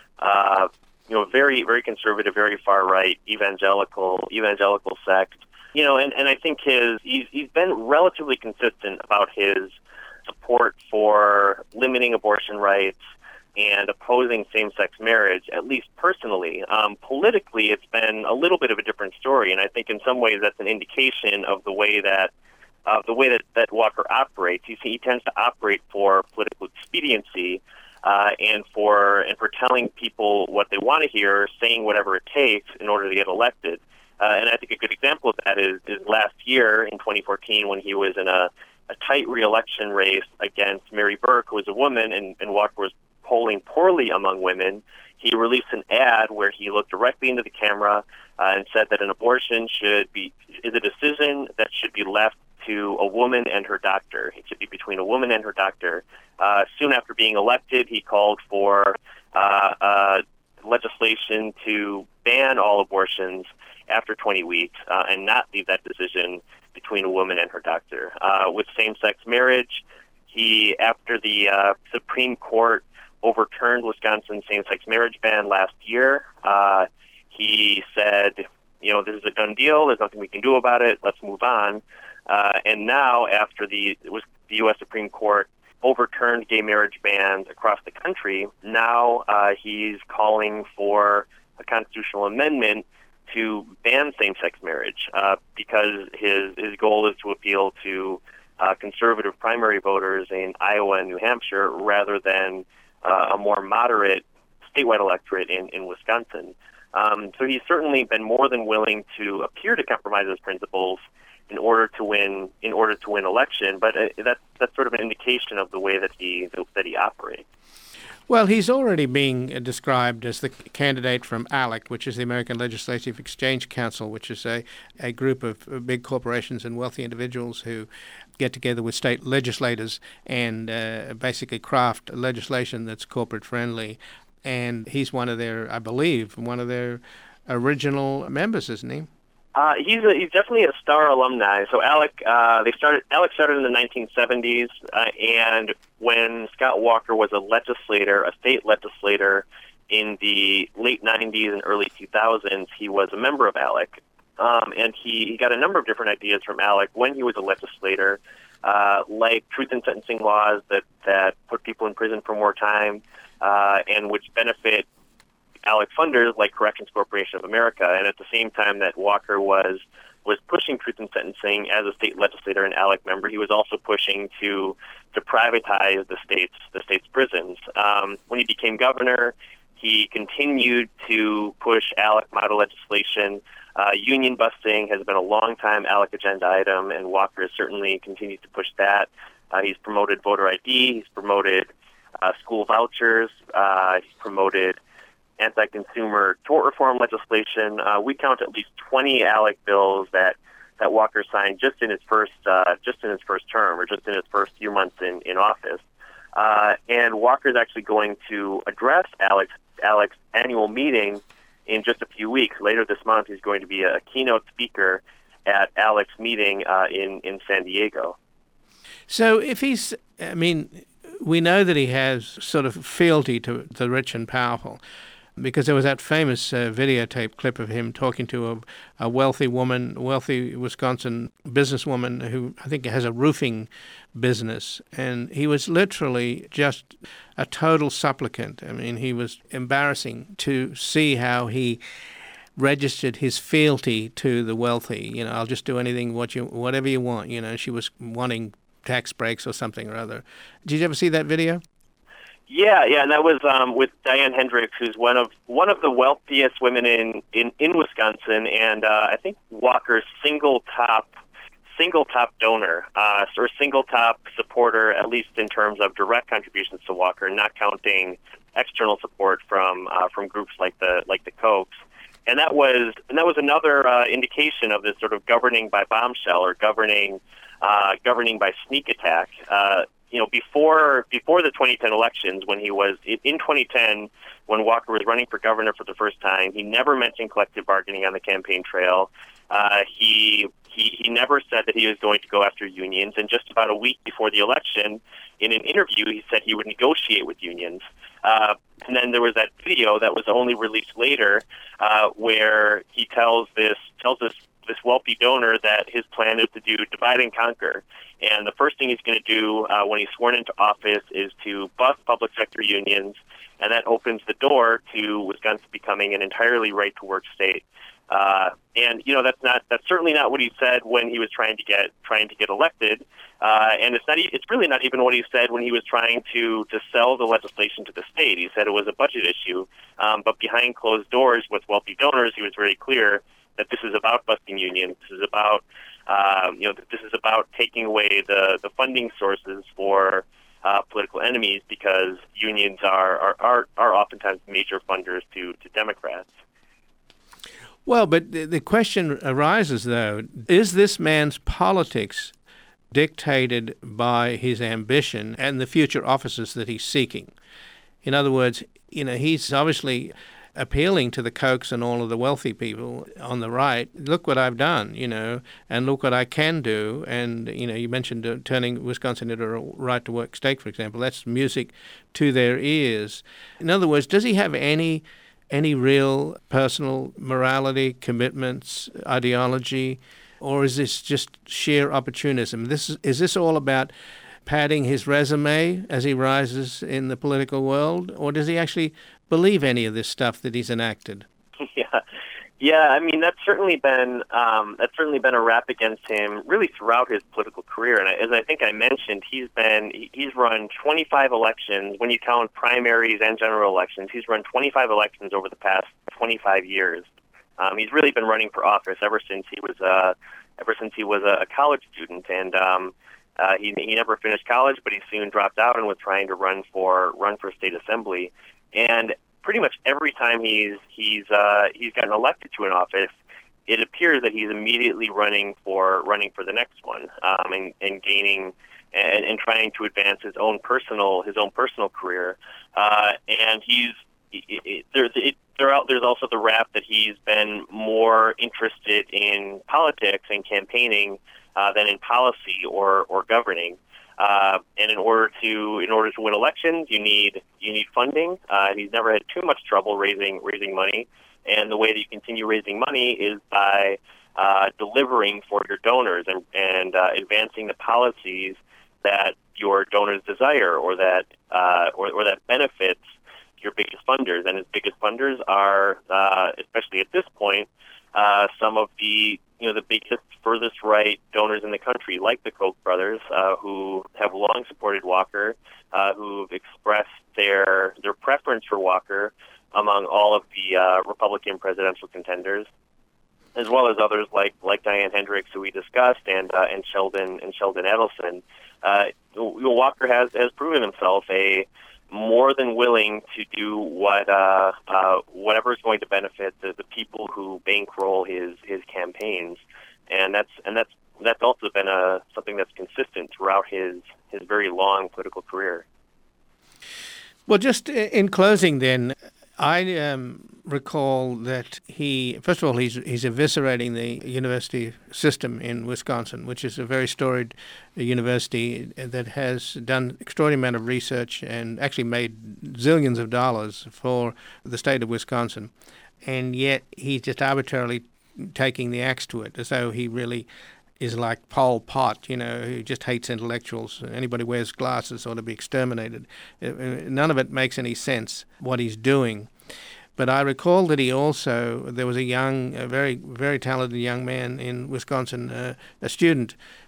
uh, you know, very, very conservative, very far right evangelical evangelical sect. You know, and, and I think his he's he's been relatively consistent about his support for limiting abortion rights and opposing same-sex marriage, at least personally. Um, politically, it's been a little bit of a different story, and I think in some ways that's an indication of the way that uh, the way that, that Walker operates. He, he tends to operate for political expediency uh, and for and for telling people what they want to hear, saying whatever it takes in order to get elected. Uh, and I think a good example of that is, is last year in twenty fourteen when he was in a, a tight re-election race against Mary Burke, who was a woman, and, and Walker was polling poorly among women. He released an ad where he looked directly into the camera uh, and said that an abortion should be is a decision that should be left to a woman and her doctor. It should be between a woman and her doctor. Uh, soon after being elected, he called for uh, uh, legislation to ban all abortions after twenty weeks uh, and not leave that decision between a woman and her doctor. Uh, with same-sex marriage, he, after the uh, Supreme Court overturned Wisconsin's same-sex marriage ban last year, uh, he said, you know, this is a done deal. There's nothing we can do about it. Let's move on. Uh, and now, after the, it was the U S Supreme Court overturned gay marriage bans across the country, now uh, he's calling for a constitutional amendment to ban same-sex marriage uh, because his his goal is to appeal to uh, conservative primary voters in Iowa and New Hampshire rather than uh, a more moderate statewide electorate in, in Wisconsin. Um, so he's certainly been more than willing to appear to compromise his principles in order to win in order to win election, but uh, that's that's sort of an indication of the way that he that he operates. Well, he's already being described as the candidate from ALEC, which is the American Legislative Exchange Council, which is a, a group of big corporations and wealthy individuals who get together with state legislators and uh, basically craft legislation that's corporate friendly. And he's one of their, I believe, one of their original members, isn't he? Uh, he's a, he's definitely a star alumni. So ALEC, uh, they started. ALEC started in the nineteen seventies, uh, and when Scott Walker was a legislator, a state legislator in the late nineties and early two thousands, he was a member of ALEC, um, and he, he got a number of different ideas from ALEC when he was a legislator, uh, like truth in sentencing laws that that put people in prison for more time, uh, and which benefit ALEC funders like Corrections Corporation of America. And at the same time that Walker was was pushing truth in sentencing as a state legislator and ALEC member, he was also pushing to to privatize the state's the state's prisons. Um, when he became governor, he continued to push ALEC model legislation. Uh, union busting has been a long-time ALEC agenda item, and Walker has certainly continued to push that. Uh, he's promoted voter I D. He's promoted uh, school vouchers. Uh, he's promoted anti-consumer tort reform legislation. Uh, we count at least twenty ALEC bills that, that Walker signed just in his first uh, just in his first term, or just in his first few months in in office. Uh, and Walker is actually going to address ALEC's ALEC's annual meeting in just a few weeks. Later this month, he's going to be a keynote speaker at ALEC's meeting uh, in in San Diego. So, if he's, I mean, we know that he has sort of fealty to the rich and powerful, because there was that famous uh, videotape clip of him talking to a, a wealthy woman, wealthy Wisconsin businesswoman who I think has a roofing business. And he was literally just a total supplicant. I mean, he was embarrassing to see how he registered his fealty to the wealthy. You know, I'll just do anything, what you, whatever you want. You know, she was wanting tax breaks or something or other. Did you ever see that video? Yeah, yeah, and that was um, with Diane Hendricks, who's one of one of the wealthiest women in, in, in Wisconsin, and uh, I think Walker's single top single top donor, uh, or single top supporter, at least in terms of direct contributions to Walker, not counting external support from uh, from groups like the like the Kochs. And that was and that was another uh, indication of this sort of governing by bombshell or governing uh, governing by sneak attack. Uh, you know, before before the twenty ten elections, when he was in twenty ten, when Walker was running for governor for the first time, he never mentioned collective bargaining on the campaign trail. Uh, he he he never said that he was going to go after unions. And just about a week before the election, in an interview, he said he would negotiate with unions. Uh, and then there was that video that was only released later, uh, where he tells this tells this this wealthy donor that his plan is to do divide and conquer. And the first thing he's going to do uh, when he's sworn into office is to bust public sector unions, and that opens the door to Wisconsin becoming an entirely right-to-work state. Uh, and you know that's not that's certainly not what he said when he was trying to get trying to get elected, uh, and it's not it's really not even what he said when he was trying to to sell the legislation to the state. He said it was a budget issue, um, but behind closed doors with wealthy donors, he was very clear that this is about busting unions. This is about um, you know this is about taking away the the funding sources for uh, political enemies, because unions are are are, are oftentimes major funders to to Democrats. Well, but the, the question arises, though, is this man's politics dictated by his ambition and the future offices that he's seeking? In other words, you know, he's obviously appealing to the Kochs and all of the wealthy people on the right. Look what I've done, you know, and look what I can do. And, you know, you mentioned uh, turning Wisconsin into a right-to-work state, for example. That's music to their ears. In other words, does he have any... any real personal morality, commitments, ideology, or is this just sheer opportunism? This is, is this all about padding his resume as he rises in the political world, or does he actually believe any of this stuff that he's enacted? Yeah, yeah. I mean, that's certainly been um, that's certainly been a rap against him really throughout his political career. And as I think I mentioned, he's been he's run twenty-five elections when you count primaries and general elections. He's run twenty-five elections over the past twenty-five years. Um, he's really been running for office ever since he was uh, ever since he was a college student, and um, uh, he he never finished college, but he soon dropped out and was trying to run for run for state assembly. And pretty much every time he's he's uh, he's gotten elected to an office, it appears that he's immediately running for running for the next one, um, and, and gaining and, and trying to advance his own personal his own personal career. Uh, and he's it, it, there's it, there out, there's also the rap that he's been more interested in politics and campaigning uh, than in policy or or governing. Uh, and in order to in order to win elections, you need you need funding. Uh, he's never had too much trouble raising raising money, and the way that you continue raising money is by uh, delivering for your donors and and uh, advancing the policies that your donors desire, or that uh, or, or that benefits your biggest funders. And his biggest funders are, uh, especially at this point, uh, some of the you know the biggest, furthest right donors in the country, like the Koch brothers, uh, who have long supported Walker, uh, who've expressed their their preference for Walker among all of the uh, Republican presidential contenders, as well as others like like Diane Hendricks, who we discussed, and uh, and Sheldon and Sheldon Adelson. Uh, Walker has has proven himself a more than willing to do what uh, uh, whatever is going to benefit the, the people who bankroll his his campaigns, and that's and that's that's also been a something that's consistent throughout his his very long political career. Well, just in closing, then, I um, recall that he, first of all, he's he's eviscerating the university system in Wisconsin, which is a very storied university that has done extraordinary amount of research and actually made zillions of dollars for the state of Wisconsin. And yet he's just arbitrarily taking the axe to it, as though he really is like Pol Pot, you know, who just hates intellectuals. Anybody who wears glasses ought to be exterminated. None of it makes any sense, what he's doing. But I recall that he also, there was a young, a very, very talented young man in Wisconsin, uh, a student,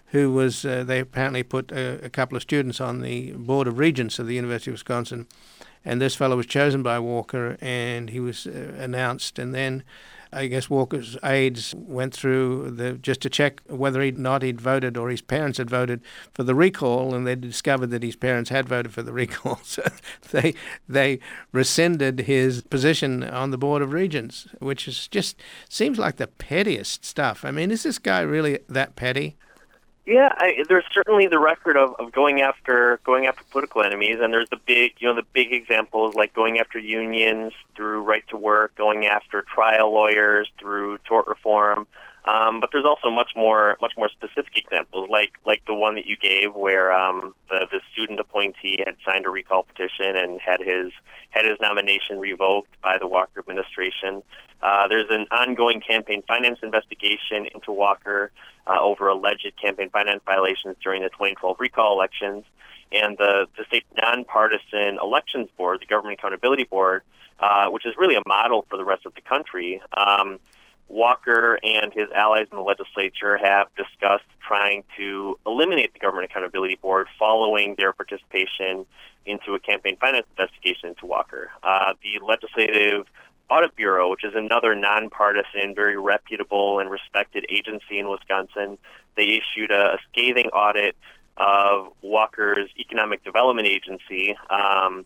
who was, uh, they apparently put a, a couple of students on the Board of Regents of the University of Wisconsin. And this fellow was chosen by Walker, and he was uh, announced. And then I guess Walker's aides went through the just to check whether or not he'd voted or his parents had voted for the recall, and they discovered that his parents had voted for the recall. So they they rescinded his position on the Board of Regents, which is just seems like the pettiest stuff. I mean, is this guy really that petty? Yeah, I, there's certainly the record of, of going after going after political enemies, and there's the big, you know, the big examples like going after unions through right to work, going after trial lawyers through tort reform. Um, but there's also much more much more specific examples, like like the one that you gave, where um, the the student appointee had signed a recall petition and had his had his nomination revoked by the Walker administration. Uh, there's an ongoing campaign finance investigation into Walker uh, over alleged campaign finance violations during the twenty twelve recall elections. And the, the state nonpartisan elections board, the Government Accountability Board, uh, which is really a model for the rest of the country, um, Walker and his allies in the legislature have discussed trying to eliminate the Government Accountability Board following their participation into a campaign finance investigation into Walker. Uh, the Legislative Audit Bureau, which is another nonpartisan, very reputable and respected agency in Wisconsin, they issued a, a scathing audit of Walker's Economic Development Agency. Um,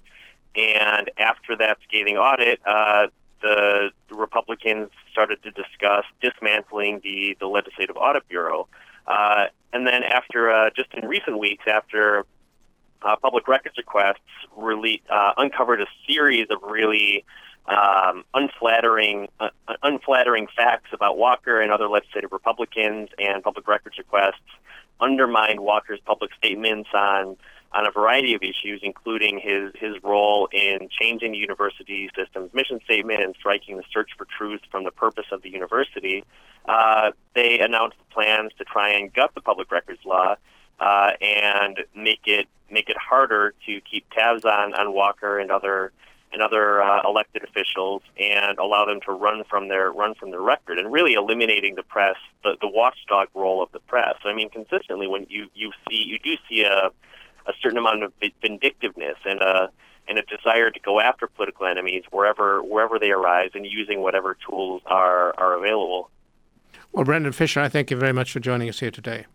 and after that scathing audit, uh, the, the Republicans started to discuss dismantling the, the Legislative Audit Bureau. Uh, and then after, uh, just in recent weeks, after uh, public records requests really uh, uncovered a series of really um, unflattering, uh, unflattering facts about Walker and other legislative Republicans, and public records requests undermined Walker's public statements on on a variety of issues, including his, his role in changing the university system's mission statement and striking the search for truth from the purpose of the university. Uh, they announced plans to try and gut the public records law uh, and make it make it harder to keep tabs on, on Walker and other and other uh, elected officials, and allow them to run from their run from their record, and really eliminating the press, the, the watchdog role of the press. I mean, consistently, when you, you see you do see a a certain amount of vindictiveness and a and a desire to go after political enemies wherever wherever they arise, and using whatever tools are are available. Well, Brendan Fisher, I thank you very much for joining us here today.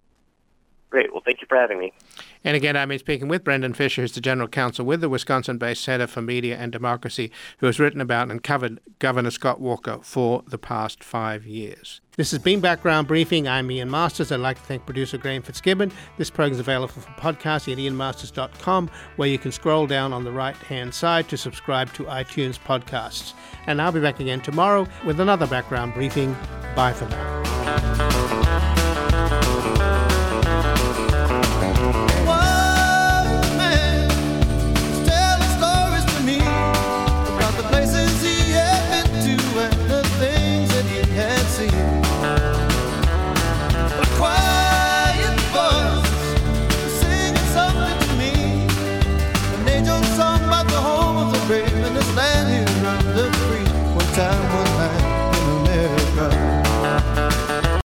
Great. Well, thank you for having me. And again, I've been speaking with Brendan Fisher, who's the General Counsel with the Wisconsin-based Center for Media and Democracy, who has written about and covered Governor Scott Walker for the past five years. This has been Background Briefing. I'm Ian Masters. I'd like to thank producer Graham Fitzgibbon. This program is available for podcasting at ian masters dot com, where you can scroll down on the right-hand side to subscribe to iTunes podcasts. And I'll be back again tomorrow with another Background Briefing. Bye for now.